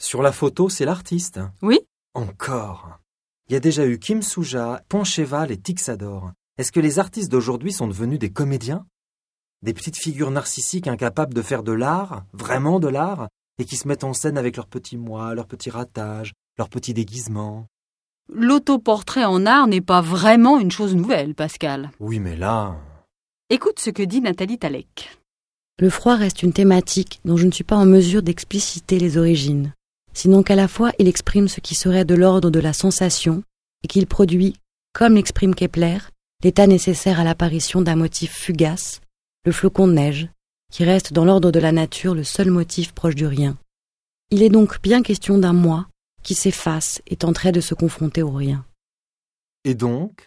Sur la photo, c'est l'artiste. Oui? Encore. Il y a déjà eu Kim Suja, Poncheval et Tixador. Est-ce que les artistes d'aujourd'hui sont devenus des comédiens? Des petites figures narcissiques incapables de faire de l'art, vraiment de l'art, et qui se mettent en scène avec leurs petits mois, leurs petits ratages, leurs petits déguisements. L'autoportrait en art n'est pas vraiment une chose nouvelle, Pascal. Oui, mais là... Écoute ce que dit Nathalie Talek. Le froid reste une thématique dont je ne suis pas en mesure d'expliciter les origines, sinon qu'à la fois il exprime ce qui serait de l'ordre de la sensation et qu'il produit, comme l'exprime Kepler, l'état nécessaire à l'apparition d'un motif fugace, le flocon de neige, qui reste dans l'ordre de la nature le seul motif proche du rien. Il est donc bien question d'un moi qui s'efface et tenterait de se confronter au rien. Et donc?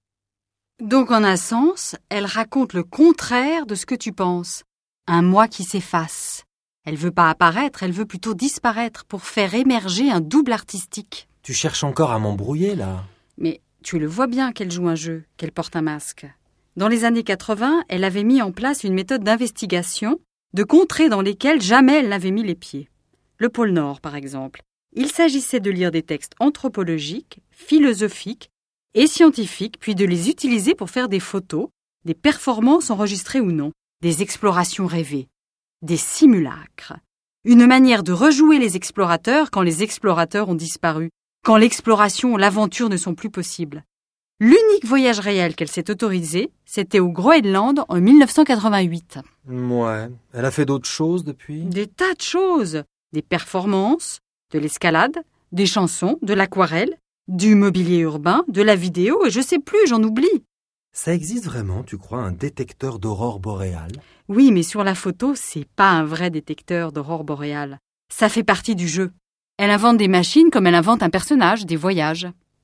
Donc en un sens, elle raconte le contraire de ce que tu penses. Un moi qui s'efface. Elle veut pas apparaître, elle veut plutôt disparaître pour faire émerger un double artistique. Tu cherches encore à m'embrouiller, là. Mais tu le vois bien qu'elle joue un jeu, qu'elle porte un masque. Dans les années 80, elle avait mis en place une méthode d'investigation de contrées dans lesquelles jamais elle n'avait mis les pieds. Le pôle Nord, par exemple. Il s'agissait de lire des textes anthropologiques, philosophiques et scientifiques, puis de les utiliser pour faire des photos, des performances enregistrées ou non, des explorations rêvées, des simulacres. Une manière de rejouer les explorateurs quand les explorateurs ont disparu, quand l'exploration ou l'aventure ne sont plus possibles. L'unique voyage réel qu'elle s'est autorisé, c'était au Groenland en 1988. Ouais, elle a fait d'autres choses depuis? Des tas de choses, des performances, de l'escalade, des chansons, de l'aquarelle, du mobilier urbain, de la vidéo et je sais plus, j'en oublie. Ça existe vraiment, tu crois, un détecteur d'aurore boréale? Oui, mais sur la photo, c'est pas un vrai détecteur d'aurore boréale. Ça fait partie du jeu. Elle invente des machines comme elle invente un personnage, des voyages.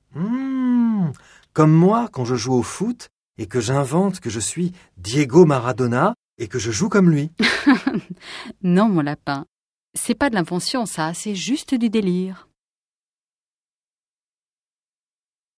Comme moi, quand je joue au foot et que j'invente que je suis Diego Maradona et que je joue comme lui. Non, mon lapin. C'est pas de l'invention, ça, c'est juste du délire.